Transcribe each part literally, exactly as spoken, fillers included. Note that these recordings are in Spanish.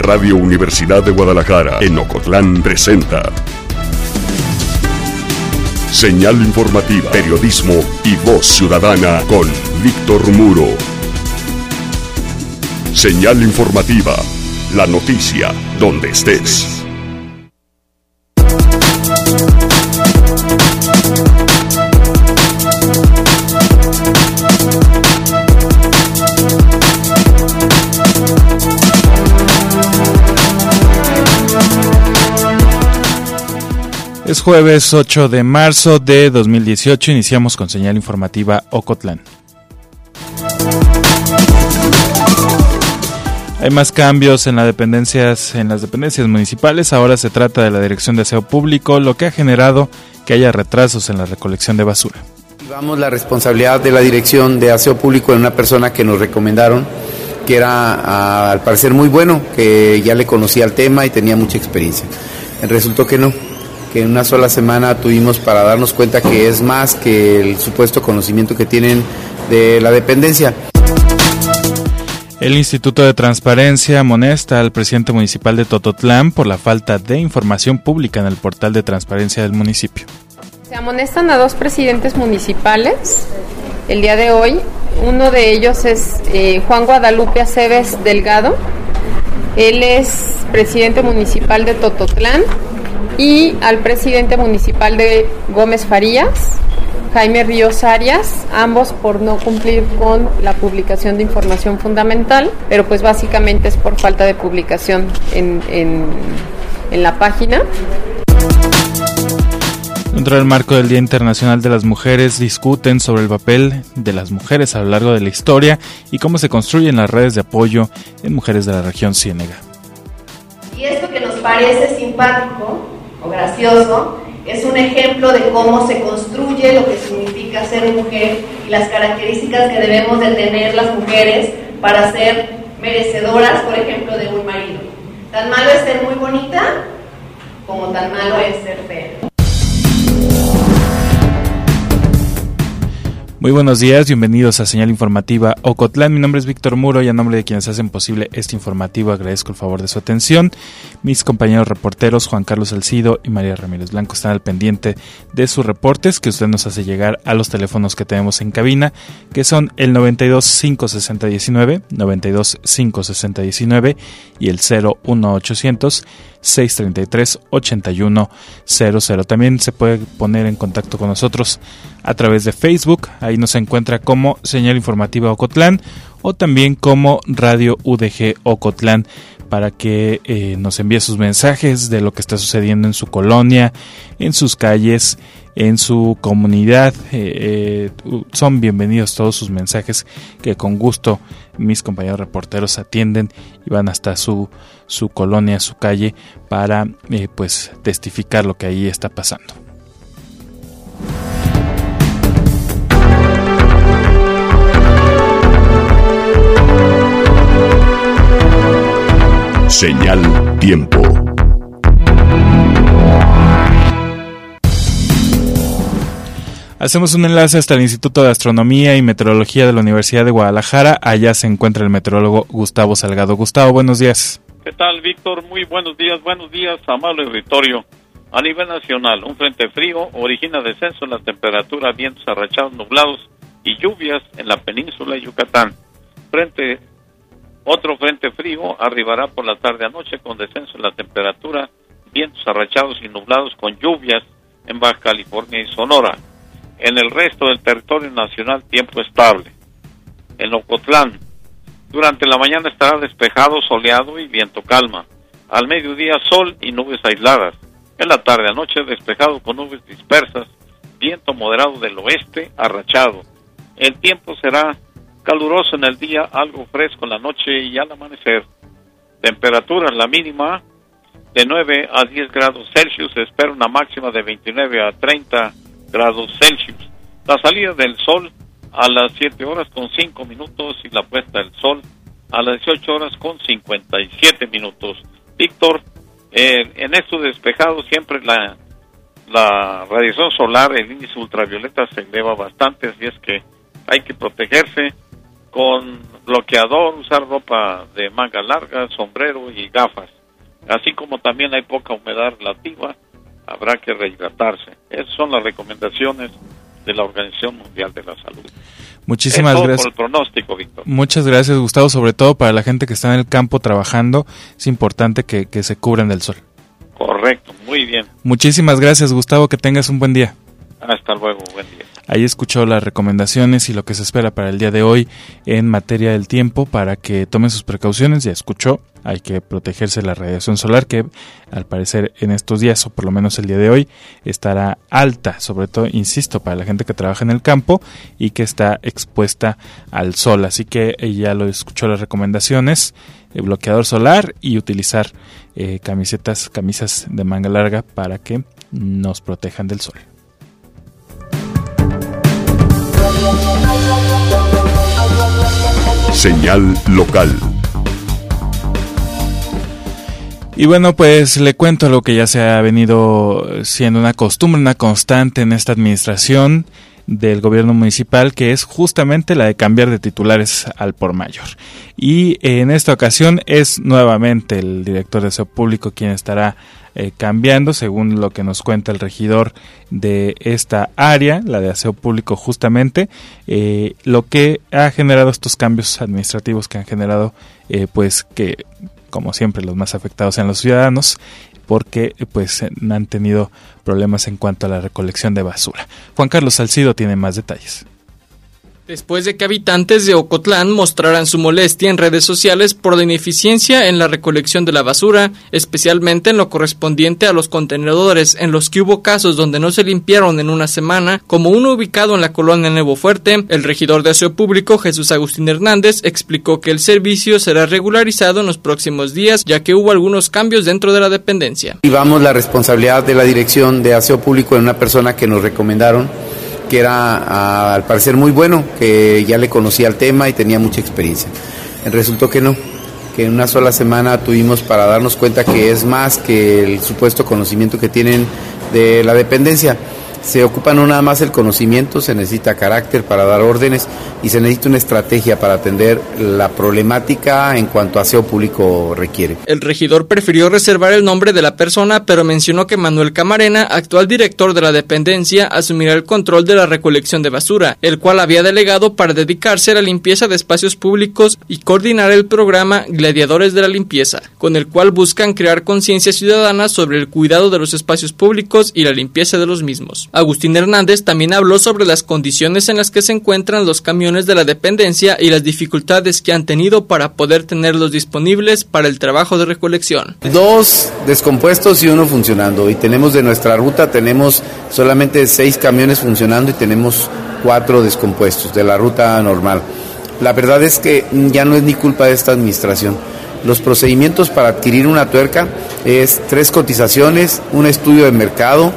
Radio Universidad de Guadalajara en Ocotlán presenta Señal informativa, periodismo y voz ciudadana con Víctor Muro. Señal informativa, la noticia donde estés. Es jueves ocho de marzo de dos mil dieciocho, iniciamos con señal informativa Ocotlán. Hay más cambios en las dependencias, en las dependencias municipales. Ahora se trata de la Dirección de Aseo Público, lo que ha generado que haya retrasos en la recolección de basura. Llevamos la responsabilidad de la Dirección de Aseo Público en una persona que nos recomendaron, que era al parecer muy bueno, que ya le conocía el tema y tenía mucha experiencia. Resultó que no, que en una sola semana tuvimos para darnos cuenta que es más que el supuesto conocimiento que tienen de la dependencia. El Instituto de Transparencia amonesta al presidente municipal de Tototlán por la falta de información pública en el portal de transparencia del municipio. Se amonestan a dos presidentes municipales el día de hoy. Uno de ellos es eh, Juan Guadalupe Aceves Delgado. Él es presidente municipal de Tototlán. Y al presidente municipal de Gómez Farías, Jaime Ríos Arias, ambos por no cumplir con la publicación de información fundamental, pero pues básicamente es por falta de publicación en, en, en la página. Dentro del marco del Día Internacional de las Mujeres, discuten sobre el papel de las mujeres a lo largo de la historia y cómo se construyen las redes de apoyo en mujeres de la región Ciénega. Y esto que nos parece simpático o gracioso, es un ejemplo de cómo se construye lo que significa ser mujer y las características que debemos de tener las mujeres para ser merecedoras, por ejemplo, de un marido. Tan malo es ser muy bonita como tan malo es ser fea. Muy buenos días, bienvenidos a Señal Informativa Ocotlán. Mi nombre es Víctor Muro y a nombre de quienes hacen posible este informativo agradezco el favor de su atención. Mis compañeros reporteros Juan Carlos Salcido y María Ramírez Blanco están al pendiente de sus reportes que usted nos hace llegar a los teléfonos que tenemos en cabina, que son el noventa y dos, cinco sesenta, diecinueve, noventa y dos, cinco sesenta, diecinueve y el cero uno ochocientos, seiscientos treinta y tres, ochenta y uno cero cero. También se puede poner en contacto con nosotros a través de Facebook, ahí nos encuentra como Señal Informativa Ocotlán o también como Radio U D G Ocotlán para que eh, nos envíe sus mensajes de lo que está sucediendo en su colonia, en sus calles, en su comunidad. Eh, eh, son bienvenidos todos sus mensajes que con gusto mis compañeros reporteros atienden y van hasta su, su colonia, su calle para eh, pues testificar lo que ahí está pasando. Señal Tiempo. Hacemos un enlace hasta el Instituto de Astronomía y Meteorología de la Universidad de Guadalajara. Allá se encuentra el meteorólogo Gustavo Salgado. Gustavo, buenos días. ¿Qué tal, Víctor? Muy buenos días. Buenos días, amable auditorio. A nivel nacional, un frente frío origina descenso en la temperatura, vientos arrachados, nublados y lluvias en la península de Yucatán. Frente Otro frente frío arribará por la tarde a noche con descenso en la temperatura, vientos arrachados y nublados con lluvias en Baja California y Sonora. En el resto del territorio nacional, tiempo estable. En Ocotlán, durante la mañana estará despejado, soleado y viento calma. Al mediodía, sol y nubes aisladas. En la tarde a noche, despejado con nubes dispersas, viento moderado del oeste, arrachado. El tiempo será caluroso en el día, algo fresco en la noche y al amanecer. Temperatura, la mínima de nueve a diez grados Celsius, se espera una máxima de veintinueve a treinta grados Celsius. La salida del sol a las siete horas con cinco minutos y la puesta del sol a las dieciocho horas con cincuenta y siete minutos. Víctor, eh, en estos despejados siempre la, la radiación solar, el índice ultravioleta se eleva bastante, así es que hay que protegerse con bloqueador, usar ropa de manga larga, sombrero y gafas. Así como también hay poca humedad relativa, habrá que rehidratarse. Esas son las recomendaciones de la Organización Mundial de la Salud. Muchísimas es todo gracias. por el pronóstico, Víctor. Muchas gracias, Gustavo. Sobre todo para la gente que está en el campo trabajando, es importante que, que se cubran del sol. Correcto, muy bien. Muchísimas gracias, Gustavo. Que tengas un buen día. Hasta luego, buen día. Ahí escuchó las recomendaciones y lo que se espera para el día de hoy en materia del tiempo para que tomen sus precauciones. Ya escuchó, hay que protegerse de la radiación solar que al parecer en estos días, o por lo menos el día de hoy, estará alta, sobre todo, insisto, para la gente que trabaja en el campo y que está expuesta al sol. Así que ya lo escuchó las recomendaciones, el bloqueador solar y utilizar eh, camisetas, camisas de manga larga para que nos protejan del sol. Señal local. Y bueno, pues le cuento lo que ya se ha venido siendo una costumbre, una constante en esta administración del gobierno municipal, que es justamente la de cambiar de titulares al por mayor. Y en esta ocasión es nuevamente el director de Aseo Público quien estará eh, cambiando, según lo que nos cuenta el regidor de esta área, la de Aseo Público justamente, eh, lo que ha generado estos cambios administrativos que han generado, eh, pues que, como siempre, los más afectados sean los ciudadanos, porque pues han tenido problemas en cuanto a la recolección de basura. Juan Carlos Salcido tiene más detalles. Después de que habitantes de Ocotlán mostraran su molestia en redes sociales por la ineficiencia en la recolección de la basura, especialmente en lo correspondiente a los contenedores, en los que hubo casos donde no se limpiaron en una semana, como uno ubicado en la colonia Nuevo Fuerte, el regidor de Aseo Público, Jesús Agustín Hernández, explicó que el servicio será regularizado en los próximos días, ya que hubo algunos cambios dentro de la dependencia. Llevamos la responsabilidad de la dirección de Aseo Público en una persona que nos recomendaron, que era a, al parecer muy bueno, que ya le conocía el tema y tenía mucha experiencia. Resultó que no, que en una sola semana tuvimos para darnos cuenta que es más que el supuesto conocimiento que tienen de la dependencia. Se ocupa no nada más el conocimiento, se necesita carácter para dar órdenes y se necesita una estrategia para atender la problemática en cuanto a aseo público requiere. El regidor prefirió reservar el nombre de la persona, pero mencionó que Manuel Camarena, actual director de la dependencia, asumirá el control de la recolección de basura, el cual había delegado para dedicarse a la limpieza de espacios públicos y coordinar el programa Gladiadores de la Limpieza, con el cual buscan crear conciencia ciudadana sobre el cuidado de los espacios públicos y la limpieza de los mismos. Agustín Hernández también habló sobre las condiciones en las que se encuentran los camiones de la dependencia y las dificultades que han tenido para poder tenerlos disponibles para el trabajo de recolección. Dos descompuestos y uno funcionando, y tenemos de nuestra ruta, tenemos solamente seis camiones funcionando y tenemos cuatro descompuestos de la ruta normal. La verdad es que ya no es ni culpa de esta administración. Los procedimientos para adquirir una tuerca es tres cotizaciones, un estudio de mercado,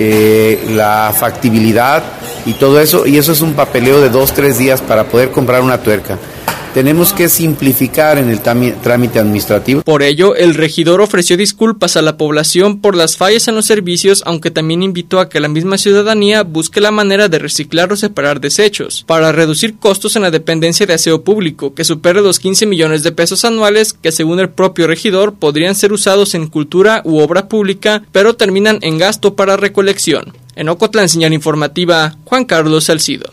Eh, la factibilidad y todo eso, y eso es un papeleo de dos, tres días para poder comprar una tuerca. Tenemos que simplificar en el trámite administrativo. Por ello, el regidor ofreció disculpas a la población por las fallas en los servicios, aunque también invitó a que la misma ciudadanía busque la manera de reciclar o separar desechos, para reducir costos en la dependencia de aseo público, que supere los quince millones de pesos anuales, que según el propio regidor podrían ser usados en cultura u obra pública, pero terminan en gasto para recolección. En Ocotlán, señal informativa, Juan Carlos Salcido.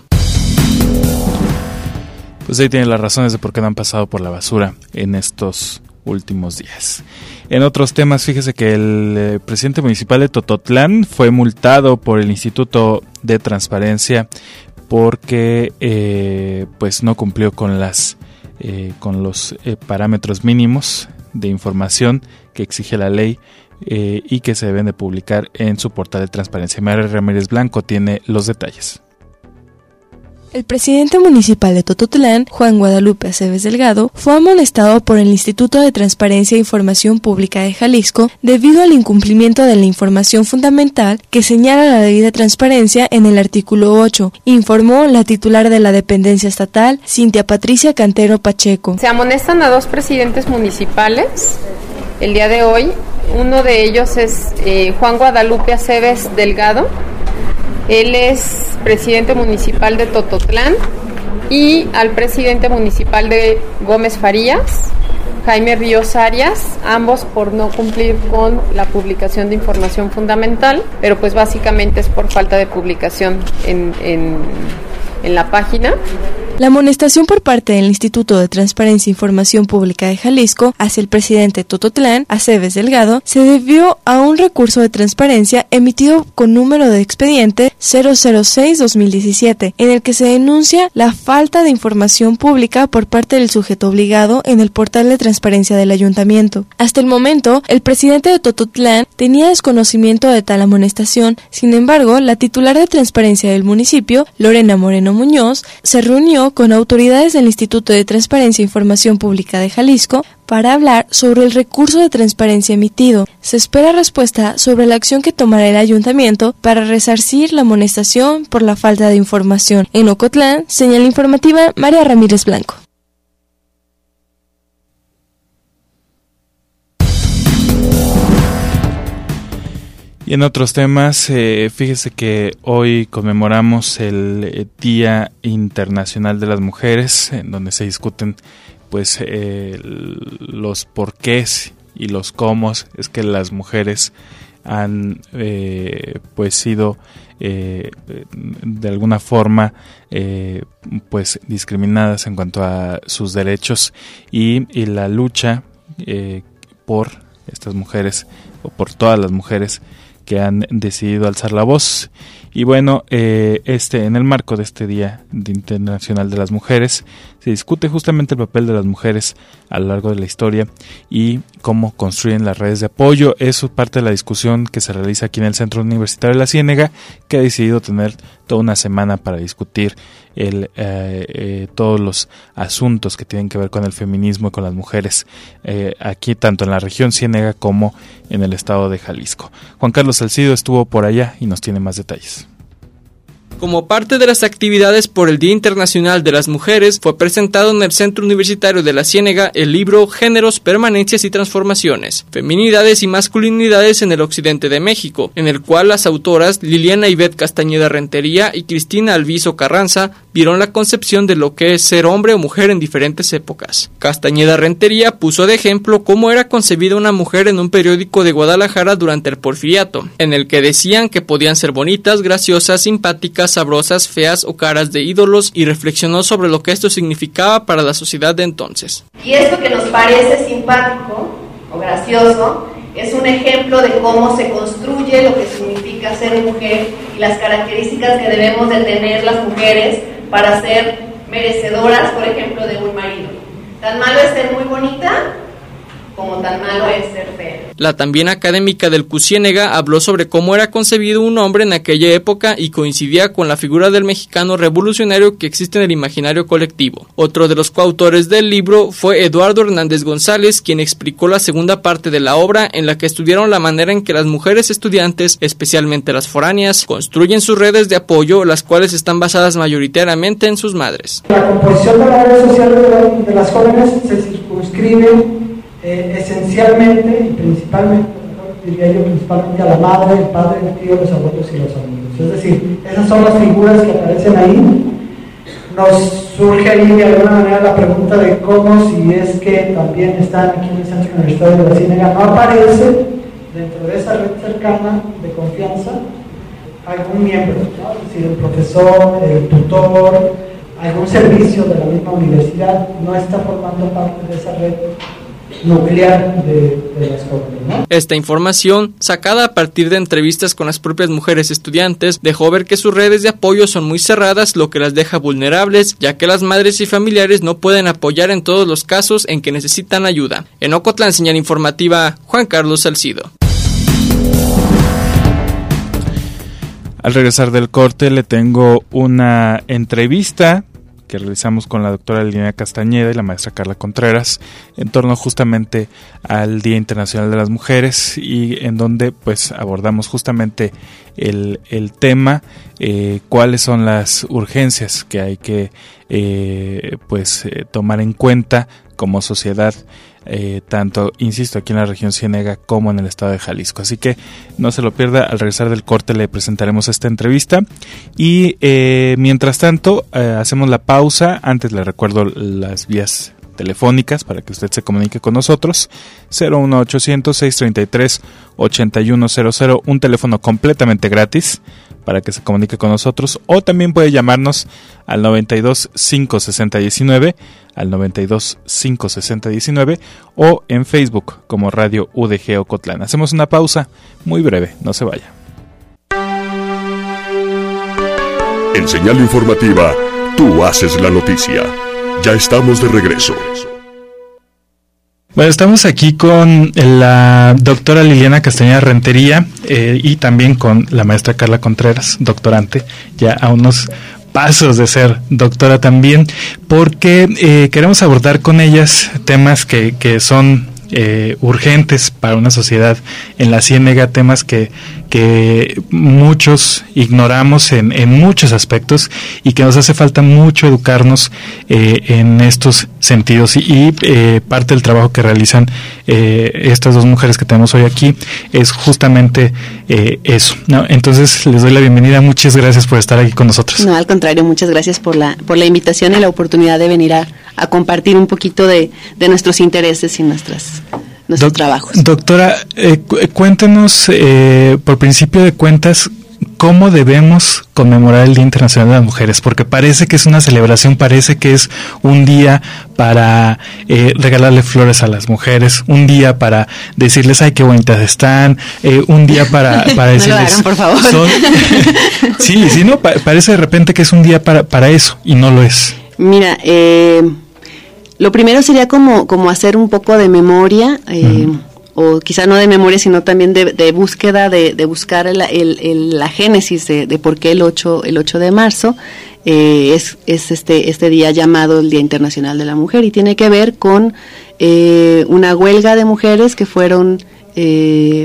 Pues ahí tienen las razones de por qué no han pasado por la basura en estos últimos días. En otros temas, fíjese que el eh, presidente municipal de Tototlán fue multado por el Instituto de Transparencia porque eh, pues no cumplió con las eh, con los eh, parámetros mínimos de información que exige la ley eh, y que se deben de publicar en su portal de transparencia. María Ramírez Blanco tiene los detalles. El presidente municipal de Tototlán, Juan Guadalupe Aceves Delgado, fue amonestado por el Instituto de Transparencia e Información Pública de Jalisco debido al incumplimiento de la información fundamental que señala la ley de transparencia en el artículo ocho, informó la titular de la dependencia estatal, Cintia Patricia Cantero Pacheco. Se amonestan a dos presidentes municipales el día de hoy. Uno de ellos es eh, Juan Guadalupe Aceves Delgado. Él es presidente municipal de Tototlán y al presidente municipal de Gómez Farías, Jaime Ríos Arias, ambos por no cumplir con la publicación de información fundamental, pero pues básicamente es por falta de publicación en, en, en la página. La amonestación por parte del Instituto de Transparencia e Información Pública de Jalisco hacia el presidente Tototlán, Aceves Delgado, se debió a un recurso de transparencia emitido con número de expediente cero cero seis guión dos mil diecisiete, en el que se denuncia la falta de información pública por parte del sujeto obligado en el portal de transparencia del ayuntamiento. Hasta el momento, el presidente de Tototlán tenía desconocimiento de tal amonestación. Sin embargo, la titular de transparencia del municipio, Lorena Moreno Muñoz, se reunió con autoridades del Instituto de Transparencia e Información Pública de Jalisco para hablar sobre el recurso de transparencia emitido. Se espera respuesta sobre la acción que tomará el ayuntamiento para resarcir la amonestación por la falta de información. En Ocotlán, señal informativa María Ramírez Blanco. Y en otros temas, eh, fíjese que hoy conmemoramos el eh, Día Internacional de las Mujeres, en donde se discuten pues eh, los porqués y los cómo es que las mujeres han eh, pues sido eh, de alguna forma eh, pues discriminadas en cuanto a sus derechos y, y la lucha eh, por estas mujeres o por todas las mujeres que han decidido alzar la voz. Y bueno, eh, este en el marco de este Día Internacional de las Mujeres se discute justamente el papel de las mujeres a lo largo de la historia y cómo construyen las redes de apoyo. Eso es parte de la discusión que se realiza aquí en el Centro Universitario de la Ciénega, que ha decidido tener toda una semana para discutir el, eh, eh, todos los asuntos que tienen que ver con el feminismo y con las mujeres eh, aquí tanto en la región Ciénega como en el estado de Jalisco. Juan Carlos Salcido estuvo por allá y nos tiene más detalles. Como parte de las actividades por el Día Internacional de las Mujeres, fue presentado en el Centro Universitario de la Ciénega el libro Géneros, Permanencias y Transformaciones, Feminidades y Masculinidades en el Occidente de México, en el cual las autoras Liliana Ivette Castañeda Rentería y Cristina Alviso Carranza vieron la concepción de lo que es ser hombre o mujer en diferentes épocas. Castañeda Rentería puso de ejemplo cómo era concebida una mujer en un periódico de Guadalajara durante el Porfiriato, en el que decían que podían ser bonitas, graciosas, simpáticas, sabrosas, feas o caras de ídolos, y reflexionó sobre lo que esto significaba para la sociedad de entonces. Y esto que nos parece simpático o gracioso es un ejemplo de cómo se construye lo que significa ser mujer y las características que debemos de tener las mujeres para ser merecedoras, por ejemplo, de un marido. Tan malo es ser muy bonita como tan malo es ser fea. La también académica del C U Ciénega habló sobre cómo era concebido un hombre en aquella época y coincidía con la figura del mexicano revolucionario que existe en el imaginario colectivo. Otro de los coautores del libro fue Eduardo Hernández González, quien explicó la segunda parte de la obra, en la que estudiaron la manera en que las mujeres estudiantes, especialmente las foráneas, construyen sus redes de apoyo, las cuales están basadas mayoritariamente en sus madres. La composición de la red social de, la, de las jóvenes se circunscribe Eh, esencialmente y principalmente, diría yo, principalmente a la madre, el padre, el tío, los abuelos y los amigos. Es decir, esas son las figuras que aparecen ahí. Nos surge ahí de alguna manera la pregunta de cómo, si es que también están aquí en el Centro Universitario de la Ciénega, no aparece dentro de esa red cercana de confianza algún miembro, ¿no? Es decir, el profesor, el tutor, algún servicio de la misma universidad no está formando parte de esa red nuclear de, de las jóvenes, ¿no? Esta información, sacada a partir de entrevistas con las propias mujeres estudiantes, dejó ver que sus redes de apoyo son muy cerradas, lo que las deja vulnerables, ya que las madres y familiares no pueden apoyar en todos los casos en que necesitan ayuda. En Ocotlán, señal informativa, Juan Carlos Salcido. Al regresar del corte le tengo una entrevista que realizamos con la doctora Liliana Castañeda y la maestra Carla Contreras en torno justamente al Día Internacional de las Mujeres, y en donde pues abordamos justamente el, el tema, eh, cuáles son las urgencias que hay que eh, pues eh, tomar en cuenta como sociedad, eh, tanto, insisto, aquí en la región Ciénega como en el estado de Jalisco. Así que no se lo pierda, al regresar del corte le presentaremos esta entrevista. Y eh, mientras tanto, eh, hacemos la pausa. Antes le recuerdo las vías telefónicas para que usted se comunique con nosotros. Cero uno ochocientos, seiscientos treinta y tres, ochenta y uno cero cero, un teléfono completamente gratis para que se comunique con nosotros, o también puede llamarnos al noventa y dos, cinco sesenta, diecinueve, al noventa y dos, cinco sesenta, diecinueve, o en Facebook como Radio U D G Ocotlán. Hacemos una pausa muy breve, no se vaya. En Señal Informativa, tú haces la noticia. Ya estamos de regreso. Bueno, estamos aquí con la doctora Liliana Castañeda Rentería eh, y también con la maestra Carla Contreras, doctorante, ya a unos pasos de ser doctora también, porque eh, queremos abordar con ellas temas que, que son eh, urgentes para una sociedad en la Ciénega, temas que, que muchos ignoramos en, en muchos aspectos y que nos hace falta mucho educarnos eh, en estos sentidos, y, y eh, parte del trabajo que realizan eh, estas dos mujeres que tenemos hoy aquí es justamente eh, eso, ¿no? Entonces les doy la bienvenida, muchas gracias por estar aquí con nosotros. No, al contrario, muchas gracias por la por la invitación y la oportunidad de venir a, a compartir un poquito de, de nuestros intereses y nuestras nuestros Doc, trabajos. Doctora, eh, cu- cuéntenos, eh, por principio de cuentas, ¿cómo debemos conmemorar el Día Internacional de las Mujeres? Porque parece que es una celebración, parece que es un día para eh, regalarle flores a las mujeres, un día para decirles, ay, qué bonitas están, eh, un día para, para decirles... No lo hagan, por favor. Son, sí, sí, no, pa- parece de repente que es un día para, para eso, y no lo es. Mira, eh, lo primero sería como, como hacer un poco de memoria, eh, uh-huh. o quizá no de memoria, sino también de, de búsqueda, de, de buscar el, el, el, la génesis de, de por qué el ocho, el ocho de marzo eh, es, es este, este día llamado el Día Internacional de la Mujer, y tiene que ver con eh, una huelga de mujeres que fueron... Eh,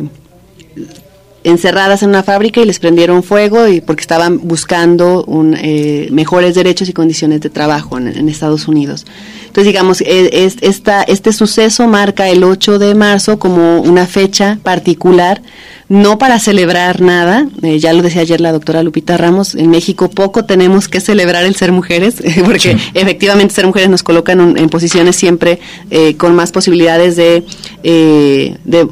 encerradas en una fábrica y les prendieron fuego y porque estaban buscando un, eh, mejores derechos y condiciones de trabajo en, en Estados Unidos. Entonces, digamos, es, esta, este suceso marca el ocho de marzo como una fecha particular, no para celebrar nada, eh, ya lo decía ayer la doctora Lupita Ramos, en México poco tenemos que celebrar el ser mujeres, porque sí. efectivamente ser mujeres nos colocan en, en posiciones siempre eh, con más posibilidades de... Eh, de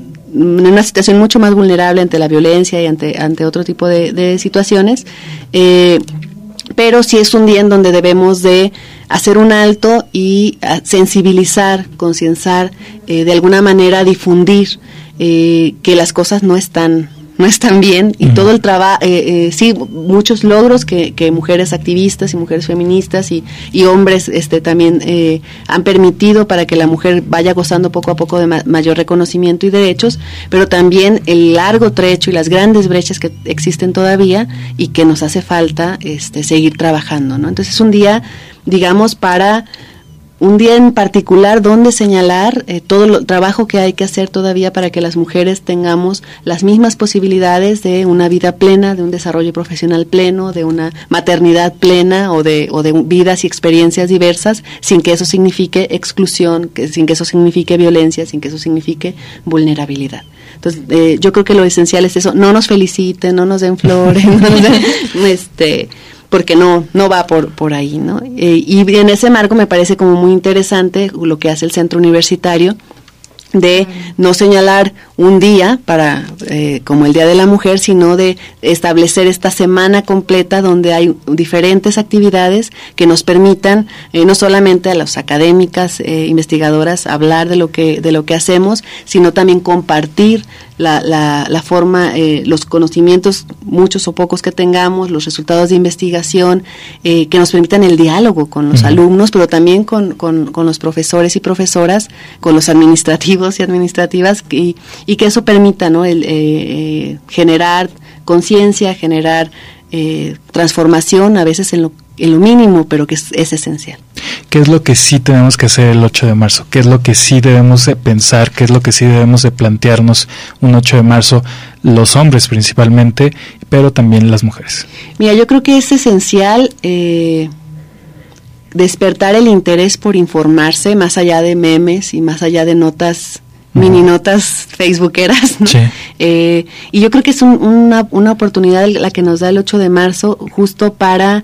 en una situación mucho más vulnerable ante la violencia y ante ante otro tipo de, de situaciones, eh, pero sí es un día en donde debemos de hacer un alto y sensibilizar, concienciar, eh, de alguna manera difundir eh, que las cosas no están no están bien, y uh-huh. todo el trabajo, eh, eh, sí, muchos logros que, que mujeres activistas y mujeres feministas y, y hombres este también eh, han permitido para que la mujer vaya gozando poco a poco de ma- mayor reconocimiento y derechos, pero también el largo trecho y las grandes brechas que existen todavía y que nos hace falta este seguir trabajando, ¿no? Entonces es un día, digamos, para... un día en particular donde señalar eh, todo el trabajo que hay que hacer todavía para que las mujeres tengamos las mismas posibilidades de una vida plena, de un desarrollo profesional pleno, de una maternidad plena o de, o de vidas y experiencias diversas, sin que eso signifique exclusión, que, sin que eso signifique violencia, sin que eso signifique vulnerabilidad. Entonces, eh, yo creo que lo esencial es eso, no nos feliciten, no nos den flores, no nos den, este... porque no no va por por ahí, ¿no? Eh, y en ese marco me parece como muy interesante lo que hace el Centro Universitario de no señalar un día para eh, como el Día de la Mujer, sino de establecer esta semana completa donde hay diferentes actividades que nos permitan eh, no solamente a las académicas eh, investigadoras hablar de lo que de lo que hacemos, sino también compartir la la, la forma, eh, los conocimientos, muchos o pocos que tengamos, los resultados de investigación eh, que nos permitan el diálogo con los uh-huh. alumnos, pero también con, con con los profesores y profesoras, con los administrativos y administrativas, y, y que eso permita, ¿no? el eh, generar conciencia, generar eh, transformación, a veces en lo, en lo mínimo, pero que es, es esencial. ¿Qué es lo que sí tenemos que hacer el ocho de marzo? ¿Qué es lo que sí debemos de pensar? ¿Qué es lo que sí debemos de plantearnos un ocho de marzo? Los hombres principalmente, pero también las mujeres. Mira, yo creo que es esencial... Eh, despertar el interés por informarse más allá de memes y más allá de notas, uh-huh. mini notas facebookeras, ¿no? Sí. Eh, y yo creo que es un, una, una oportunidad la que nos da el ocho de marzo justo para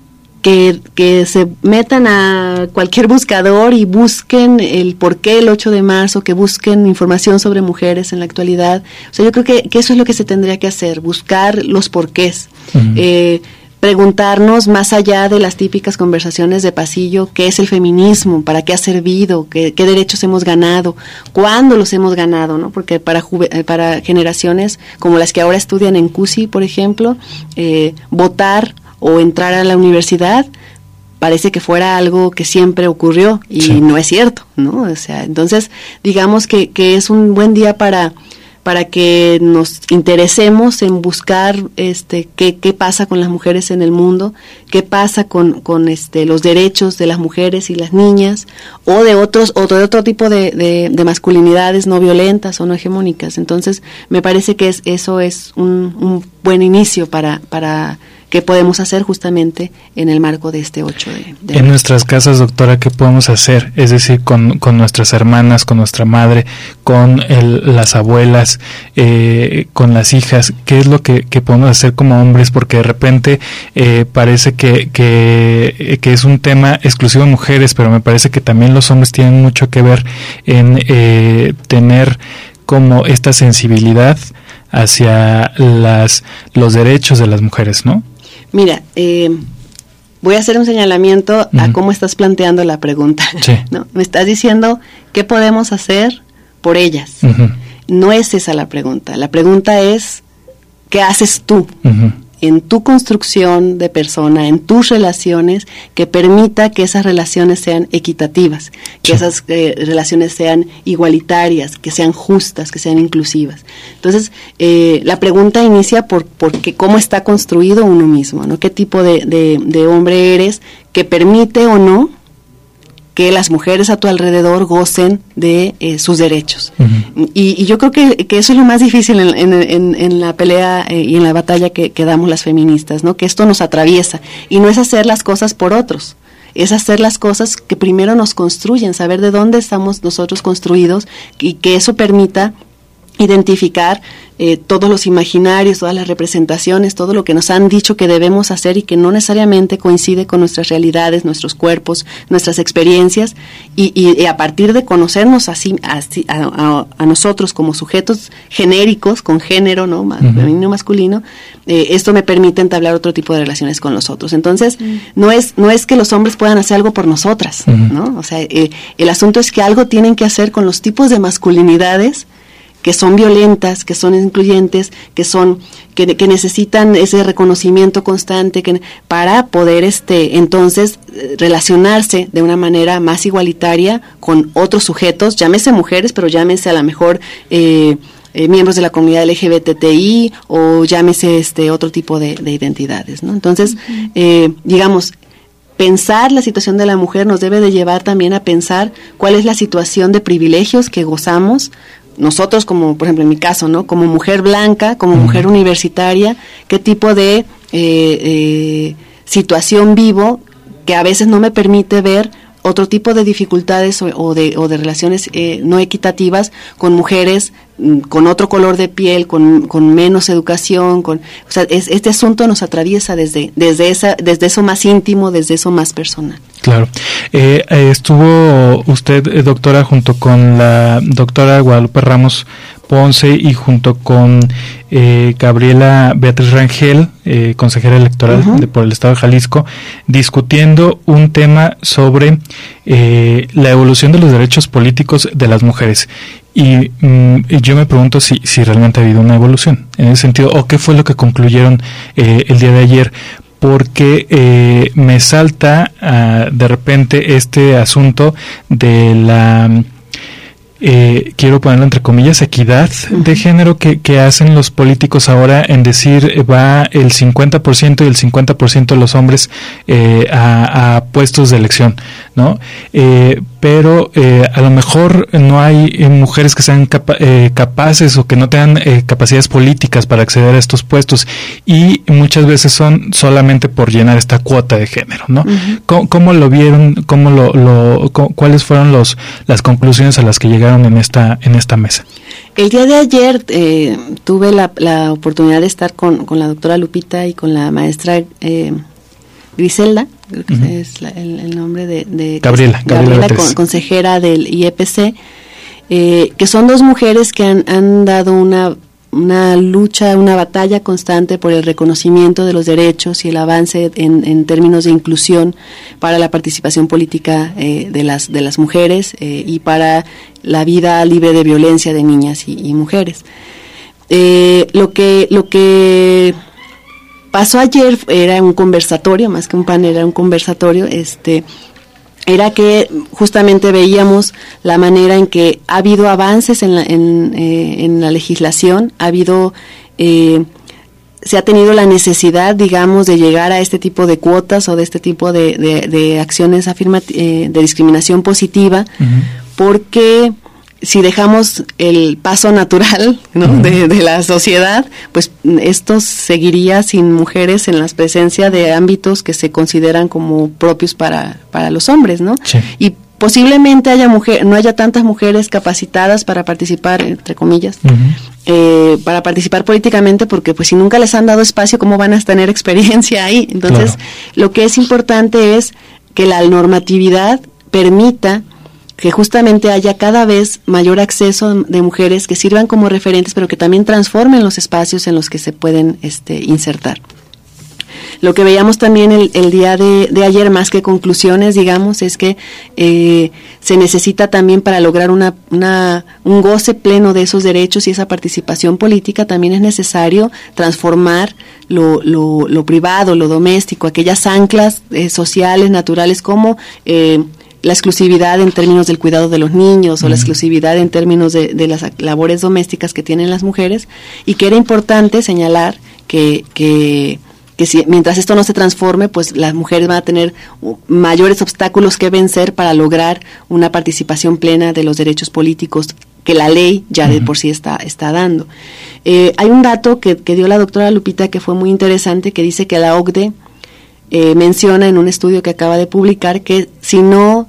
que, que se metan a cualquier buscador y busquen el por qué el ocho de marzo, que busquen información sobre mujeres en la actualidad. O sea, yo creo que, que eso es lo que se tendría que hacer, buscar los porqués. Uh-huh. Eh, preguntarnos más allá de las típicas conversaciones de pasillo, ¿qué es el feminismo? ¿Para qué ha servido? ¿Qué, qué derechos hemos ganado? ¿Cuándo los hemos ganado? ¿No? Porque para juve- para generaciones como las que ahora estudian en C U S I, por ejemplo, eh, votar o entrar a la universidad parece que fuera algo que siempre ocurrió y sí. no es cierto, ¿no? O sea, entonces digamos que, que es un buen día para para que nos interesemos en buscar este qué, qué pasa con las mujeres en el mundo, qué pasa con, con este los derechos de las mujeres y las niñas, o de otros, o de otro tipo de, de, de masculinidades no violentas o no hegemónicas. Entonces, me parece que es, eso es un, un buen inicio para, para ¿qué podemos hacer justamente en el marco de este ocho de, de En nuestras casas, doctora, ¿qué podemos hacer? Es decir, con, con nuestras hermanas, con nuestra madre, con el, las abuelas, eh, con las hijas, ¿qué es lo que, que podemos hacer como hombres? Porque de repente eh, parece que, que, que es un tema exclusivo de mujeres, pero me parece que también los hombres tienen mucho que ver en eh, tener como esta sensibilidad hacia las los derechos de las mujeres, ¿no? Mira, eh, voy a hacer un señalamiento uh-huh. a cómo estás planteando la pregunta. Sí. ¿No? Me estás diciendo qué podemos hacer por ellas. Uh-huh. No es esa la pregunta. La pregunta es ¿qué haces tú uh-huh. en tu construcción de persona, en tus relaciones, que permita que esas relaciones sean equitativas, que sí. esas eh, relaciones sean igualitarias, que sean justas, que sean inclusivas? Entonces, eh, la pregunta inicia por, por qué, cómo está construido uno mismo, ¿no? ¿Qué tipo de, de, de hombre eres que permite o no que las mujeres a tu alrededor gocen de eh, sus derechos? Uh-huh. Y, y yo creo que, que eso es lo más difícil en, en, en, en la pelea eh, y en la batalla que, que damos las feministas, ¿no? Que esto nos atraviesa. Y no es hacer las cosas por otros, es hacer las cosas que primero nos construyen, saber de dónde estamos nosotros construidos y que eso permita identificar eh, todos los imaginarios, todas las representaciones, todo lo que nos han dicho que debemos hacer y que no necesariamente coincide con nuestras realidades, nuestros cuerpos, nuestras experiencias, y, y, y a partir de conocernos así, así a, a, a nosotros como sujetos genéricos, con género, ¿no? Ma- uh-huh. femenino, masculino, eh, esto me permite entablar otro tipo de relaciones con los otros. Entonces, uh-huh. no es no es que los hombres puedan hacer algo por nosotras, uh-huh. ¿no? O sea, eh, el asunto es que algo tienen que hacer con los tipos de masculinidades que son violentas, que son incluyentes, que son que, que necesitan ese reconocimiento constante que, para poder este entonces relacionarse de una manera más igualitaria con otros sujetos, llámese mujeres, pero llámese a lo mejor eh, eh, miembros de la comunidad L G B T T I o llámese este otro tipo de, de identidades, ¿no? Entonces, uh-huh. eh, digamos, pensar la situación de la mujer nos debe de llevar también a pensar cuál es la situación de privilegios que gozamos nosotros, como por ejemplo en mi caso, ¿no? Como mujer blanca, como uh-huh. mujer universitaria, qué tipo de eh, eh, situación vivo que a veces no me permite ver otro tipo de dificultades o, o de o de relaciones eh, no equitativas con mujeres mm, con otro color de piel, con, con menos educación, con, o sea, es, este asunto nos atraviesa desde desde esa desde eso más íntimo, desde eso más personal. Claro. Eh, eh, estuvo usted, eh, doctora, junto con la doctora Guadalupe Ramos Ponce y junto con eh, Gabriela Beatriz Rangel, eh, consejera electoral uh-huh. de, por el Estado de Jalisco, discutiendo un tema sobre eh, la evolución de los derechos políticos de las mujeres. Y mm, yo me pregunto si, si realmente ha habido una evolución en ese sentido, o qué fue lo que concluyeron eh, el día de ayer, porque eh, me salta uh, de repente este asunto de la... Eh, quiero ponerlo entre comillas, equidad uh-huh. de género que, que hacen los políticos ahora en decir va el cincuenta por ciento y el cincuenta por ciento de los hombres eh, a, a puestos de elección, ¿no? Eh, pero eh, a lo mejor no hay eh, mujeres que sean capa- eh, capaces o que no tengan eh, capacidades políticas para acceder a estos puestos, y muchas veces son solamente por llenar esta cuota de género, ¿no? Uh-huh. ¿Cómo, cómo lo vieron? ¿Cómo lo, lo cómo, cuáles fueron los las conclusiones a las que llegaron en esta en esta mesa? El día de ayer eh, tuve la, la oportunidad de estar con, con la doctora Lupita y con la maestra eh, Griselda, creo que uh-huh. es la, el, el nombre de, de Gabriela, Gabriela, Gabriela con, consejera del I E P C, eh, que son dos mujeres que han, han dado una, una lucha, una batalla constante por el reconocimiento de los derechos y el avance en, en términos de inclusión para la participación política eh, de las de las mujeres eh, y para la vida libre de violencia de niñas y, y mujeres. Eh, lo que lo que pasó ayer era un conversatorio, más que un panel, era un conversatorio, este, era que justamente veíamos la manera en que ha habido avances en la, en, eh, en la legislación, ha habido, eh, se ha tenido la necesidad, digamos, de llegar a este tipo de cuotas o de este tipo de, de, de acciones afirmat- eh, de discriminación positiva, uh-huh. porque si dejamos el paso natural, ¿no? uh-huh. de, de la sociedad, pues esto seguiría sin mujeres en la presencia de ámbitos que se consideran como propios para, para los hombres, ¿no? Sí. Y posiblemente haya mujer, no haya tantas mujeres capacitadas para participar, entre comillas, uh-huh. eh, para participar políticamente, porque pues si nunca les han dado espacio, ¿cómo van a tener experiencia ahí? Entonces, claro. Lo que es importante es que la normatividad permita que justamente haya cada vez mayor acceso de mujeres que sirvan como referentes, pero que también transformen los espacios en los que se pueden este, insertar. Lo que veíamos también el, el día de, de ayer, más que conclusiones, digamos, es que eh, se necesita también para lograr una, una, un goce pleno de esos derechos y esa participación política, también es necesario transformar lo, lo, lo privado, lo doméstico, aquellas anclas eh, sociales, naturales, como eh, la exclusividad en términos del cuidado de los niños, uh-huh. o la exclusividad en términos de, de las labores domésticas que tienen las mujeres, y que era importante señalar que, que, que si, mientras esto no se transforme, pues las mujeres van a tener mayores obstáculos que vencer para lograr una participación plena de los derechos políticos que la ley ya uh-huh. de por sí está, está dando. Eh, hay un dato que, que dio la doctora Lupita que fue muy interesante, que dice que la O C D E Eh, menciona en un estudio que acaba de publicar que si no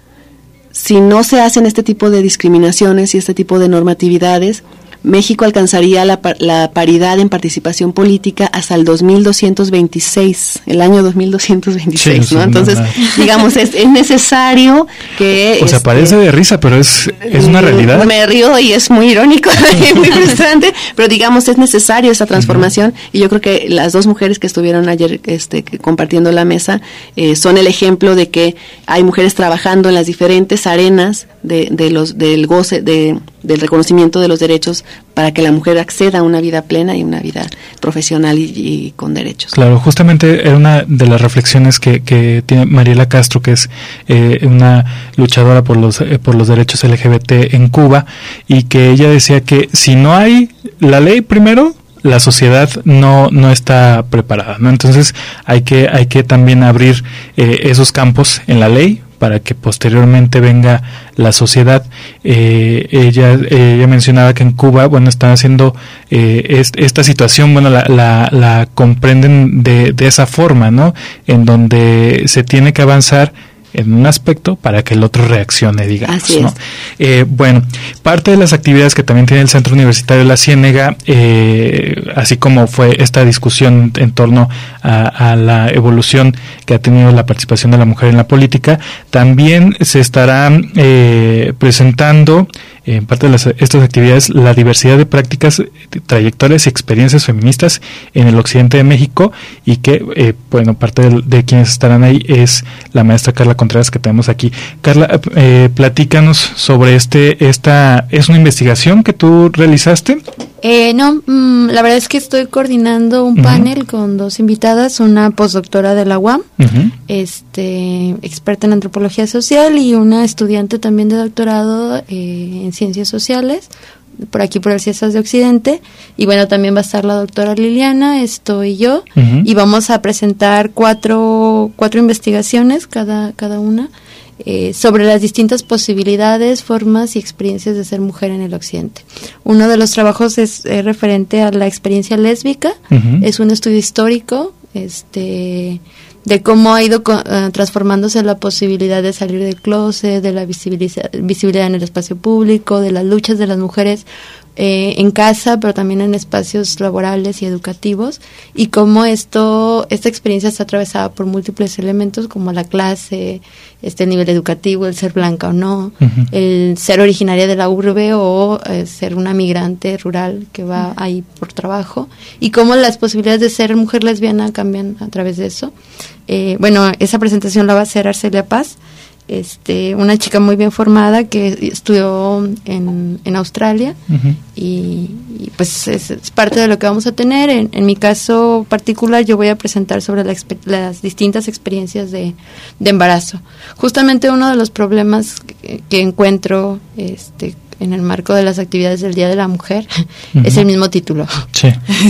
si no se hacen este tipo de discriminaciones y este tipo de normatividades, México alcanzaría la, la paridad en participación política hasta el dos mil doscientos veintiséis, el año dos mil doscientos veintiséis, sí, ¿no? Entonces, no, digamos, es, es necesario que... O sea, este, parece de risa, pero es, es una realidad. Me río y es muy irónico, muy frustrante, pero digamos, es necesario esa transformación, uh-huh. y yo creo que las dos mujeres que estuvieron ayer este, compartiendo la mesa eh, son el ejemplo de que hay mujeres trabajando en las diferentes arenas de, de los del goce, de, del reconocimiento de los derechos, para que la mujer acceda a una vida plena y una vida profesional y, y con derechos. Claro, justamente era una de las reflexiones que, que tiene Mariela Castro, que es eh, una luchadora por los eh, por los derechos L G B T en Cuba, y que ella decía que si no hay la ley primero, la sociedad no no está preparada, ¿no? Entonces hay que hay que también abrir eh, esos campos en la ley para que posteriormente venga la sociedad. Eh, ella ella mencionaba que en Cuba, bueno, están haciendo eh, est, esta situación, bueno, la, la, la comprenden de, de esa forma, ¿no? En donde se tiene que avanzar en un aspecto para que el otro reaccione, digamos. Así es. ¿No? Eh, bueno, parte de las actividades que también tiene el Centro Universitario de la Ciénega, eh, así como fue esta discusión en torno a, a la evolución que ha tenido la participación de la mujer en la política, también se estará eh, presentando en parte de las, estas actividades la diversidad de prácticas, trayectorias y experiencias feministas en el occidente de México, y que, eh, bueno, parte de, de quienes estarán ahí es la maestra Carla Contreras, que tenemos aquí. Carla, eh, platícanos sobre este, esta, ¿es una investigación que tú realizaste? Eh, no, mmm, la verdad es que estoy coordinando un uh-huh. panel con dos invitadas, una postdoctora de la U A M, uh-huh. este, experta en antropología social, y una estudiante también de doctorado eh, en ciencias sociales, por aquí por el Ciencias de Occidente, y bueno, también va a estar la doctora Liliana, estoy yo, uh-huh. y vamos a presentar cuatro, cuatro investigaciones cada, cada una. eh, sobre las distintas posibilidades, formas y experiencias de ser mujer en el occidente. Uno de los trabajos es eh, referente a la experiencia lésbica, uh-huh. es un estudio histórico, este... de cómo ha ido uh, transformándose la posibilidad de salir del closet, de la visibilidad, visibilidad en el espacio público, de las luchas de las mujeres eh, en casa, pero también en espacios laborales y educativos, y cómo esto, esta experiencia está atravesada por múltiples elementos como la clase, este nivel educativo, el ser blanca o no, uh-huh. el ser originaria de la urbe o eh, ser una migrante rural que va uh-huh. ahí por trabajo, y cómo las posibilidades de ser mujer lesbiana cambian a través de eso. Eh, bueno, esa presentación la va a hacer Arcelia Paz, este, una chica muy bien formada que estudió en, en Australia, uh-huh. y, y pues es, es parte de lo que vamos a tener. En, en mi caso particular yo voy a presentar sobre la, las distintas experiencias de, de embarazo. Justamente uno de los problemas que, que encuentro este en el marco de las actividades del Día de la Mujer, uh-huh. es el mismo título. Sí.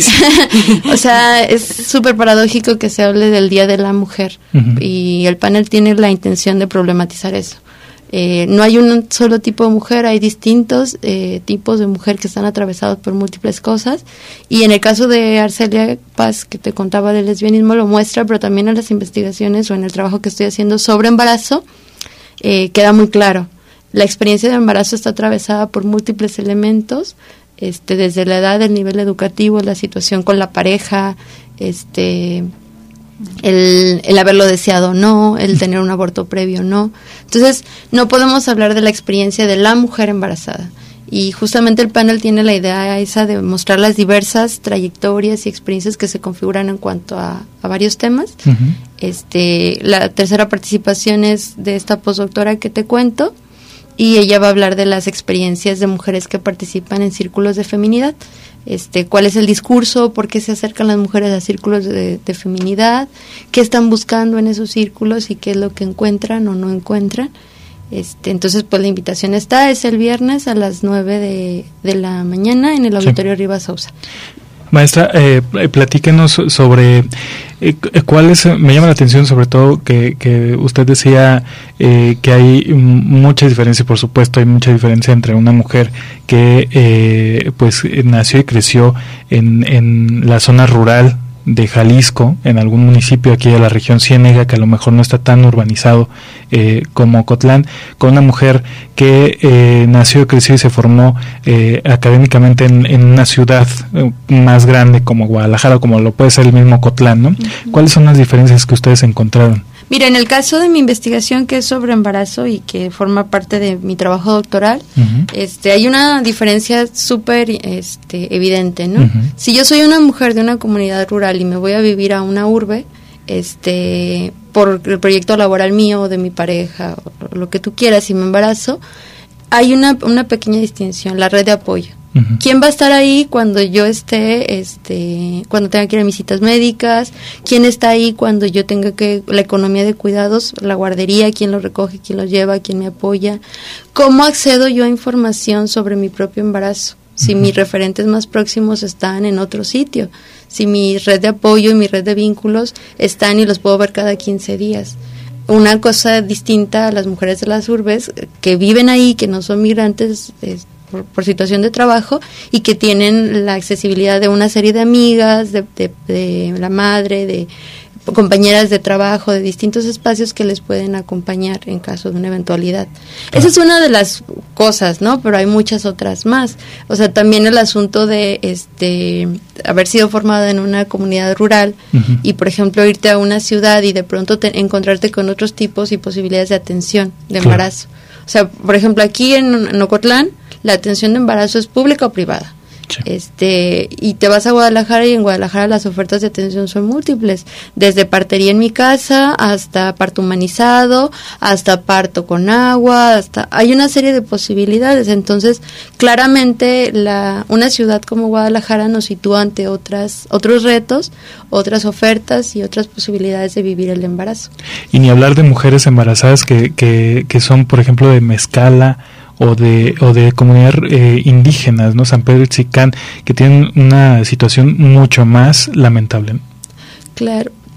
O sea, es súper paradójico que se hable del Día de la Mujer, uh-huh. y el panel tiene la intención de problematizar eso. Eh, no hay un solo tipo de mujer, hay distintos eh, tipos de mujer que están atravesados por múltiples cosas, y en el caso de Arcelia Paz, que te contaba del lesbianismo, lo muestra, pero también en las investigaciones o en el trabajo que estoy haciendo sobre embarazo, eh, queda muy claro. La experiencia de embarazo está atravesada por múltiples elementos, este, desde la edad, el nivel educativo, la situación con la pareja, este, el, el haberlo deseado o no, el tener un aborto previo o no. Entonces, no podemos hablar de la experiencia de la mujer embarazada. Y justamente el panel tiene la idea esa de mostrar las diversas trayectorias y experiencias que se configuran en cuanto a, a varios temas. Uh-huh. Este, la tercera participación es de esta postdoctora que te cuento, y ella va a hablar de las experiencias de mujeres que participan en círculos de feminidad. Este, cuál es el discurso, por qué se acercan las mujeres a círculos de, de feminidad, qué están buscando en esos círculos y qué es lo que encuentran o no encuentran. Este, entonces, pues la invitación está, es el viernes a las nueve de, de la mañana en el Auditorio sí. Rivas Sousa. Maestra, eh, platíquenos sobre eh, cuáles, me llama la atención sobre todo que, que usted decía eh, que hay mucha diferencia, por supuesto, hay mucha diferencia entre una mujer que eh, pues nació y creció en, en la zona rural de Jalisco, en algún municipio aquí de la región Ciénega, que a lo mejor no está tan urbanizado eh, como Ocotlán, con una mujer que eh, nació, creció y se formó eh, académicamente en, en una ciudad eh, más grande como Guadalajara, como lo puede ser el mismo Ocotlán, ¿no? Uh-huh. ¿Cuáles son las diferencias que ustedes encontraron? Mira, en el caso de mi investigación, que es sobre embarazo y que forma parte de mi trabajo doctoral, uh-huh. este, hay una diferencia súper este, evidente, ¿no? Uh-huh. Si yo soy una mujer de una comunidad rural y me voy a vivir a una urbe, este, por el proyecto laboral mío o de mi pareja, o lo que tú quieras, y me embarazo, hay una, una pequeña distinción, la red de apoyo. Uh-huh. ¿Quién va a estar ahí cuando yo esté, este, cuando tenga que ir a mis citas médicas? ¿Quién está ahí cuando yo tenga que, la economía de cuidados, la guardería, quién lo recoge, quién lo lleva, quién me apoya? ¿Cómo accedo yo a información sobre mi propio embarazo? Si uh-huh. mis referentes más próximos están en otro sitio, si mi red de apoyo y mi red de vínculos están y los puedo ver cada quince días. Una cosa distinta a las mujeres de las urbes que viven ahí, que no son migrantes, es, Por, por situación de trabajo, y que tienen la accesibilidad de una serie de amigas, de, de, de la madre, de compañeras de trabajo, de distintos espacios que les pueden acompañar en caso de una eventualidad. Ah. Esa es una de las cosas, ¿no? Pero hay muchas otras más. O sea, también el asunto de este haber sido formada en una comunidad rural uh-huh. y, por ejemplo, irte a una ciudad y de pronto te, encontrarte con otros tipos y posibilidades de atención de embarazo. Claro. O sea, por ejemplo, aquí en, en Ocotlán, la atención de embarazo es pública o privada. Sí. Este, y te vas a Guadalajara, y en Guadalajara las ofertas de atención son múltiples, desde partería en mi casa hasta parto humanizado, hasta parto con agua, hasta hay una serie de posibilidades. Entonces, claramente la una ciudad como Guadalajara nos sitúa ante otras otros retos, otras ofertas y otras posibilidades de vivir el embarazo. Y ni hablar de mujeres embarazadas que que que son, por ejemplo, de Mezcala o de o de comunidades eh, indígenas, ¿no? San Pedro Itzicán, que tienen una situación mucho más lamentable. Claro.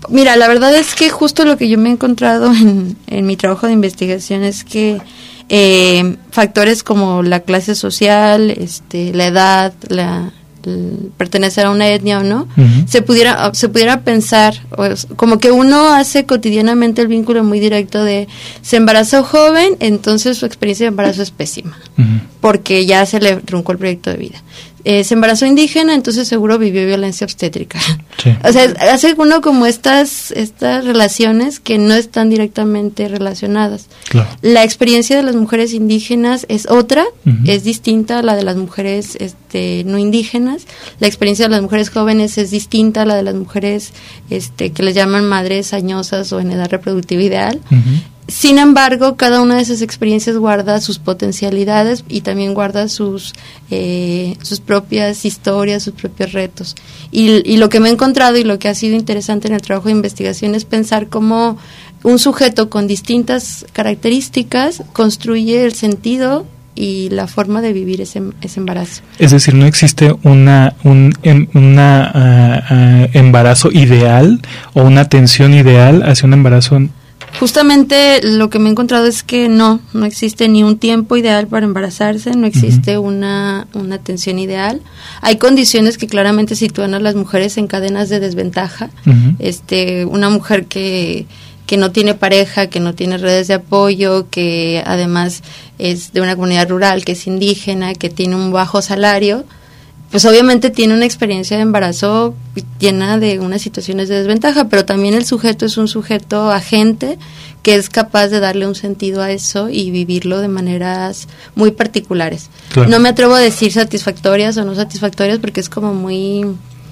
Mira, la verdad es que justo lo que yo me he encontrado en, en mi trabajo de investigación es que eh, factores como la clase social, este, la edad, la pertenecer a una etnia o no, uh-huh. se pudiera se pudiera pensar, pues, como que uno hace cotidianamente el vínculo muy directo de se embarazó joven, entonces su experiencia de embarazo es pésima, uh-huh. porque ya se le truncó el proyecto de vida. Eh, se embarazó indígena, entonces seguro vivió violencia obstétrica. Sí. O sea, hace uno como estas estas relaciones que no están directamente relacionadas. Claro. La experiencia de las mujeres indígenas es otra, uh-huh. es distinta a la de las mujeres este no indígenas. La experiencia de las mujeres jóvenes es distinta a la de las mujeres este que les llaman madres añosas o en edad reproductiva ideal. Uh-huh. Sin embargo, cada una de esas experiencias guarda sus potencialidades y también guarda sus eh, sus propias historias, sus propios retos. Y, y lo que me he encontrado y lo que ha sido interesante en el trabajo de investigación es pensar cómo un sujeto con distintas características construye el sentido y la forma de vivir ese, ese embarazo. Es decir, no existe una un una uh, uh, embarazo ideal o una atención ideal hacia un embarazo. Justamente lo que me he encontrado es que no, no existe ni un tiempo ideal para embarazarse, no existe uh-huh. una, una atención ideal. Hay condiciones que claramente sitúan a las mujeres en cadenas de desventaja. Uh-huh. Este, una mujer que, que no tiene pareja, que no tiene redes de apoyo, que además es de una comunidad rural, que es indígena, que tiene un bajo salario, pues obviamente tiene una experiencia de embarazo llena de unas situaciones de desventaja, pero también el sujeto es un sujeto agente que es capaz de darle un sentido a eso y vivirlo de maneras muy particulares. Claro. No me atrevo a decir satisfactorias o no satisfactorias porque es como muy...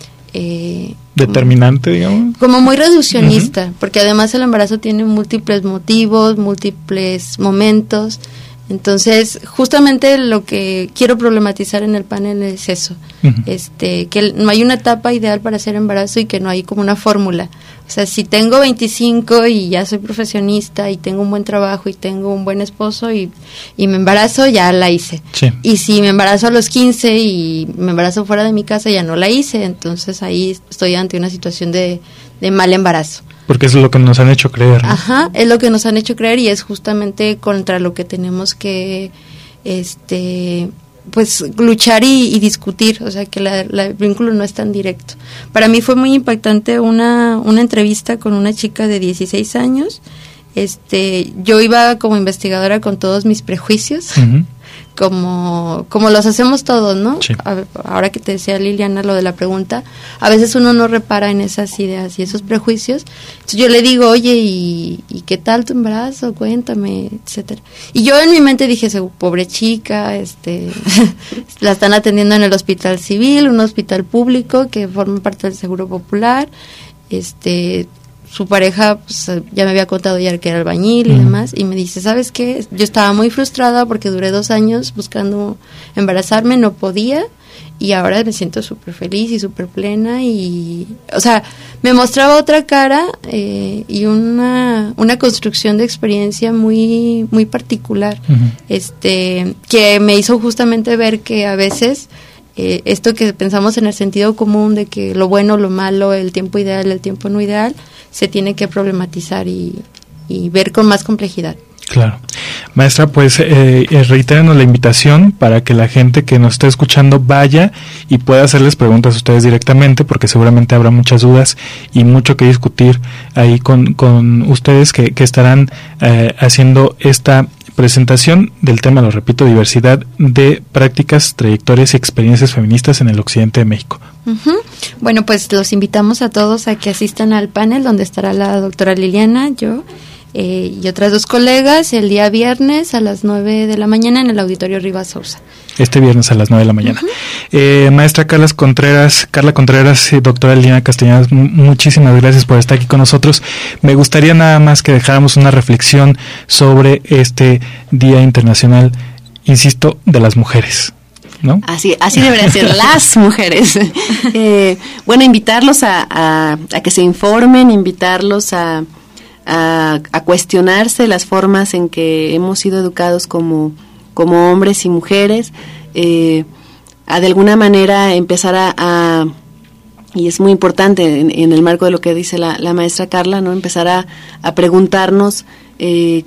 Eh, determinante, digamos. Como muy reduccionista, uh-huh. porque además el embarazo tiene múltiples motivos, múltiples momentos. Entonces, justamente lo que quiero problematizar en el panel es eso, uh-huh. este, que no hay una etapa ideal para hacer embarazo y que no hay como una fórmula. O sea, si tengo veinticinco y ya soy profesionista y tengo un buen trabajo y tengo un buen esposo y, y me embarazo, ya la hice. Sí. Y si me embarazo a los quince y me embarazo fuera de mi casa, ya no la hice. Entonces ahí estoy ante una situación de, de mal embarazo. Porque eso es lo que nos han hecho creer, ¿no? Ajá, es lo que nos han hecho creer y es justamente contra lo que tenemos que, este, pues, luchar y, y discutir, o sea, que la, la, el vínculo no es tan directo. Para mí fue muy impactante una, una entrevista con una chica de dieciséis años. Este, yo iba como investigadora con todos mis prejuicios, uh-huh. como como los hacemos todos, ¿no? Sí. A, ahora que te decía Liliana lo de la pregunta, a veces uno no repara en esas ideas y esos prejuicios. Entonces yo le digo, oye, ¿y, y qué tal tu embarazo? Cuéntame, etcétera. Y yo en mi mente dije, pobre chica, este, la están atendiendo en el hospital civil, un hospital público que forma parte del Seguro Popular, este... su pareja pues, ya me había contado ya que era albañil y uh-huh. demás, y me dice, ¿sabes qué? Yo estaba muy frustrada porque duré dos años buscando embarazarme, no podía, y ahora me siento súper feliz y súper plena, y, o sea, me mostraba otra cara eh, y una una construcción de experiencia muy muy particular, uh-huh. este que me hizo justamente ver que a veces eh, esto que pensamos en el sentido común de que lo bueno, lo malo, el tiempo ideal, el tiempo no ideal, se tiene que problematizar y, y ver con más complejidad. Claro. Maestra, pues eh, reitérenos la invitación para que la gente que nos esté escuchando vaya y pueda hacerles preguntas a ustedes directamente, porque seguramente habrá muchas dudas y mucho que discutir ahí con, con ustedes que, que estarán eh, haciendo esta presentación del tema, lo repito, diversidad de prácticas, trayectorias y experiencias feministas en el occidente de México. Uh-huh. Bueno, pues los invitamos a todos a que asistan al panel donde estará la doctora Liliana, yo eh, y otras dos colegas el día viernes a las nueve de la mañana en el Auditorio Rivas Sousa. Este viernes a las nueve de la mañana. Uh-huh. Eh, maestra Carla Contreras, Carla Contreras, eh, doctora Liliana Castellanos, m- muchísimas gracias por estar aquí con nosotros. Me gustaría nada más que dejáramos una reflexión sobre este Día Internacional, insisto, de las mujeres, ¿no? Así, así deberían ser las mujeres. Eh, bueno, invitarlos a, a, a que se informen, invitarlos a, a, a cuestionarse las formas en que hemos sido educados como como hombres y mujeres, eh, a de alguna manera empezar a, a, y es muy importante en, en el marco de lo que dice la, la maestra Carla, ¿no? Empezar a, a preguntarnos eh,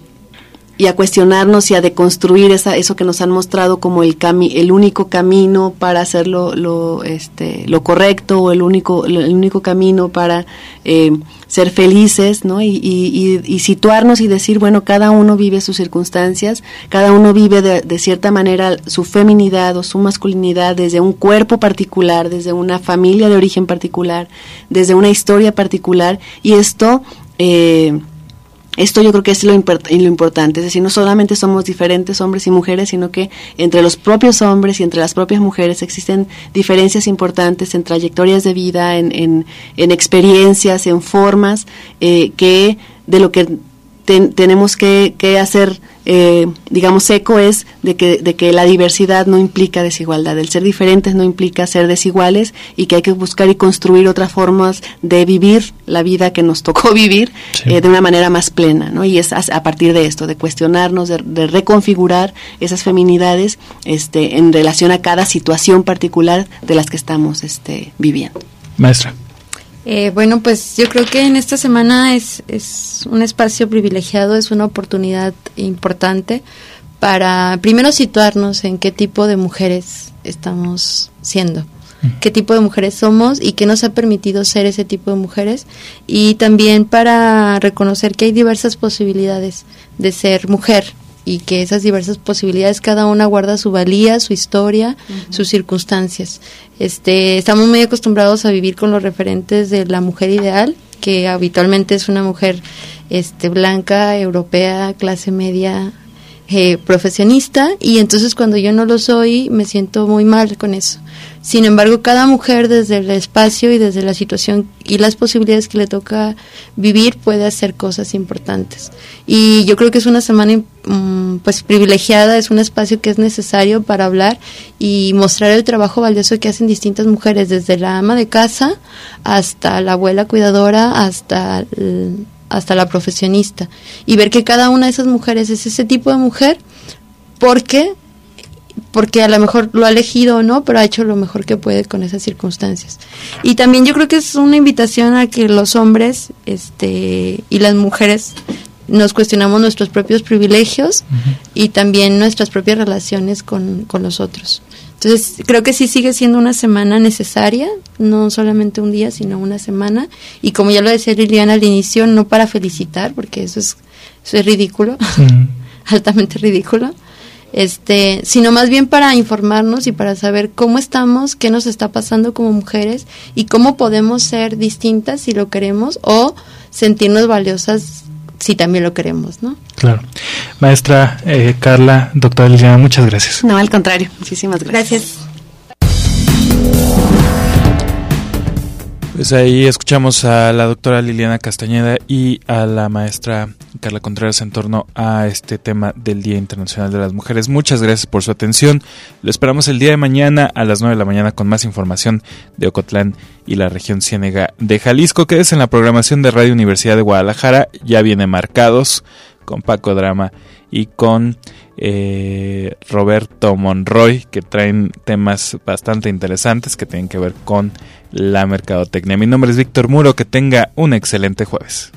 y a cuestionarnos y a deconstruir esa, eso que nos han mostrado como el cami- el único camino para hacer lo, lo, este, lo correcto, o el único, el único camino para eh, ser felices, ¿no? Y, y, y situarnos y decir, bueno, cada uno vive sus circunstancias, cada uno vive de, de cierta manera su feminidad o su masculinidad desde un cuerpo particular, desde una familia de origen particular, desde una historia particular, y esto... Eh, Esto yo creo que es lo, import- lo importante, es decir, no solamente somos diferentes hombres y mujeres, sino que entre los propios hombres y entre las propias mujeres existen diferencias importantes en trayectorias de vida, en, en, en experiencias, en formas, eh, que de lo que ten, tenemos que, que hacer, eh, digamos, eco es de que, de que la diversidad no implica desigualdad, el ser diferentes no implica ser desiguales, y que hay que buscar y construir otras formas de vivir la vida que nos tocó vivir, sí. eh, de una manera más plena, ¿no? Y es a, a partir de esto, de cuestionarnos, de, de reconfigurar esas feminidades este, en relación a cada situación particular de las que estamos este, viviendo. Maestra. Eh, bueno, pues yo creo que en esta semana es, es un espacio privilegiado, es una oportunidad importante para primero situarnos en qué tipo de mujeres estamos siendo, qué tipo de mujeres somos y qué nos ha permitido ser ese tipo de mujeres, y también para reconocer que hay diversas posibilidades de ser mujer, y que esas diversas posibilidades cada una guarda su valía, su historia, uh-huh. sus circunstancias. Este, estamos muy acostumbrados a vivir con los referentes de la mujer ideal, que habitualmente es una mujer este, blanca, europea, clase media, eh, profesionista, y entonces cuando yo no lo soy me siento muy mal con eso. Sin embargo, cada mujer desde el espacio y desde la situación y las posibilidades que le toca vivir puede hacer cosas importantes. Y yo creo que es una semana um, pues privilegiada, es un espacio que es necesario para hablar y mostrar el trabajo valioso que hacen distintas mujeres, desde la ama de casa hasta la abuela cuidadora, hasta el, hasta la profesionista, y ver que cada una de esas mujeres es ese tipo de mujer porque porque a lo mejor lo ha elegido o no, pero ha hecho lo mejor que puede con esas circunstancias. Y también yo creo que es una invitación a que los hombres este y las mujeres nos cuestionamos nuestros propios privilegios uh-huh. y también nuestras propias relaciones con, con los otros. Entonces, creo que sí sigue siendo una semana necesaria, no solamente un día, sino una semana. Y como ya lo decía Liliana al inicio, no para felicitar, porque eso es, eso es ridículo, uh-huh. altamente ridículo. Este, sino más bien para informarnos y para saber cómo estamos, qué nos está pasando como mujeres y cómo podemos ser distintas si lo queremos, o sentirnos valiosas si también lo queremos, ¿no? Claro. Maestra eh, Carla, doctora Liliana, muchas gracias. No, al contrario, muchísimas gracias. Gracias. Pues ahí escuchamos a la doctora Liliana Castañeda y a la maestra Carla Contreras en torno a este tema del Día Internacional de las Mujeres. Muchas gracias por su atención. Lo esperamos el día de mañana a las nueve de la mañana con más información de Ocotlán y la región ciénega de Jalisco. Quédese en la programación de Radio Universidad de Guadalajara. Ya viene Marcados con Paco Drama y con eh, Roberto Monroy, que traen temas bastante interesantes que tienen que ver con la mercadotecnia. Mi nombre es Víctor Muro, que tenga un excelente jueves.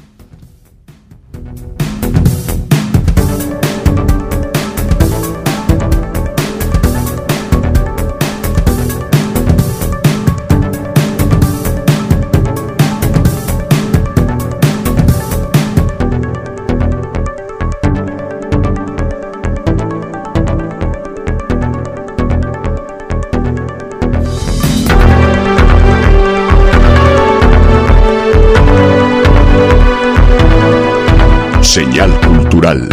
Señal cultural.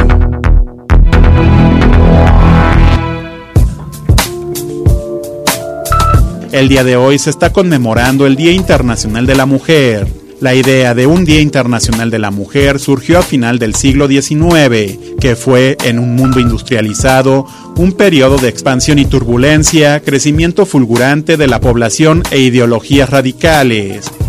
El día de hoy se está conmemorando el Día Internacional de la Mujer. La idea de un Día Internacional de la Mujer surgió a final del siglo diecinueve, que fue, en un mundo industrializado, un periodo de expansión y turbulencia, crecimiento fulgurante de la población e ideologías radicales.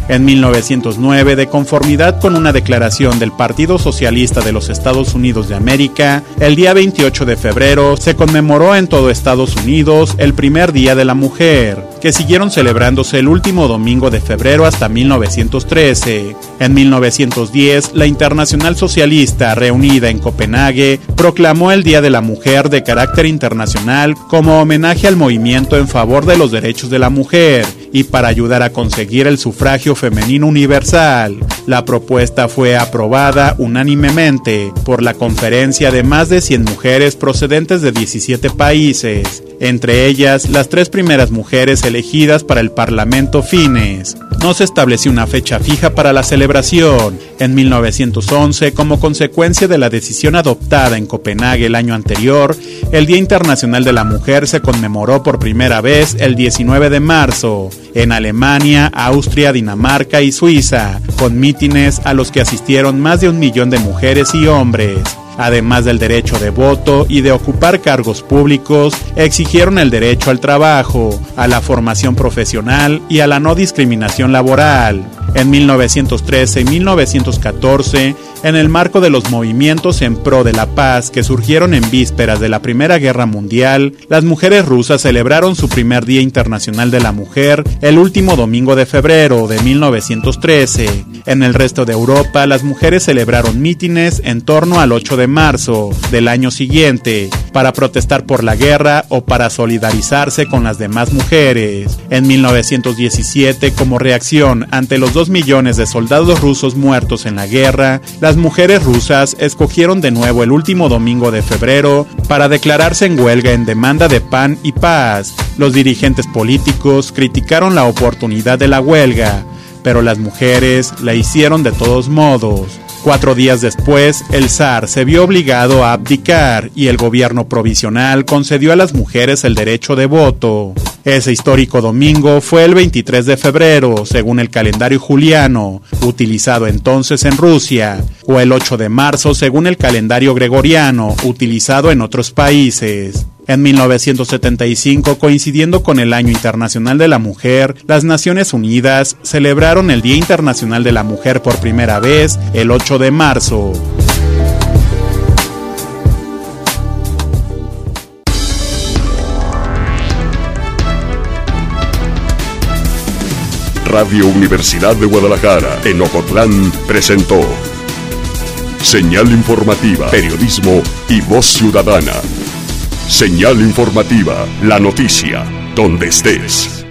En mil novecientos nueve, de conformidad con una declaración del Partido Socialista de los Estados Unidos de América, el día veintiocho de febrero se conmemoró en todo Estados Unidos el primer Día de la Mujer, que siguieron celebrándose el último domingo de febrero hasta mil novecientos trece. En mil novecientos diez, la Internacional Socialista, reunida en Copenhague, proclamó el Día de la Mujer de carácter internacional como homenaje al movimiento en favor de los derechos de la mujer y para ayudar a conseguir el sufragio femenino universal. La propuesta fue aprobada unánimemente por la conferencia de más de cien mujeres procedentes de diecisiete países, entre ellas las tres primeras mujeres elegidas para el Parlamento Fines. No se estableció una fecha fija para la celebración. En mil novecientos once, como consecuencia de la decisión adoptada en Copenhague el año anterior, el Día Internacional de la Mujer se conmemoró por primera vez el diecinueve de marzo, en Alemania, Austria, Dinamarca y Suiza, con mítines a los que asistieron más de un millón de mujeres y hombres. Además del derecho de voto y de ocupar cargos públicos, exigieron el derecho al trabajo, a la formación profesional y a la no discriminación laboral. En mil novecientos trece y mil novecientos catorce, en el marco de los movimientos en pro de la paz que surgieron en vísperas de la Primera Guerra Mundial, las mujeres rusas celebraron su primer Día Internacional de la Mujer el último domingo de febrero de mil novecientos trece. En el resto de Europa, las mujeres celebraron mítines en torno al ocho de marzo del año siguiente para protestar por la guerra o para solidarizarse con las demás mujeres. En mil novecientos diecisiete, como reacción ante los dos millones de soldados rusos muertos en la guerra, las mujeres rusas escogieron de nuevo el último domingo de febrero para declararse en huelga en demanda de pan y paz. Los dirigentes políticos criticaron la oportunidad de la huelga, pero las mujeres la hicieron de todos modos. Cuatro días después, el zar se vio obligado a abdicar y el gobierno provisional concedió a las mujeres el derecho de voto. Ese histórico domingo fue el veintitrés de febrero, según el calendario juliano, utilizado entonces en Rusia, o el ocho de marzo, según el calendario gregoriano, utilizado en otros países. En mil novecientos setenta y cinco, coincidiendo con el Año Internacional de la Mujer, las Naciones Unidas celebraron el Día Internacional de la Mujer por primera vez el ocho de marzo. Radio Universidad de Guadalajara, en Ocotlán, presentó Señal Informativa, Periodismo y Voz Ciudadana. Señal Informativa, la noticia, donde estés.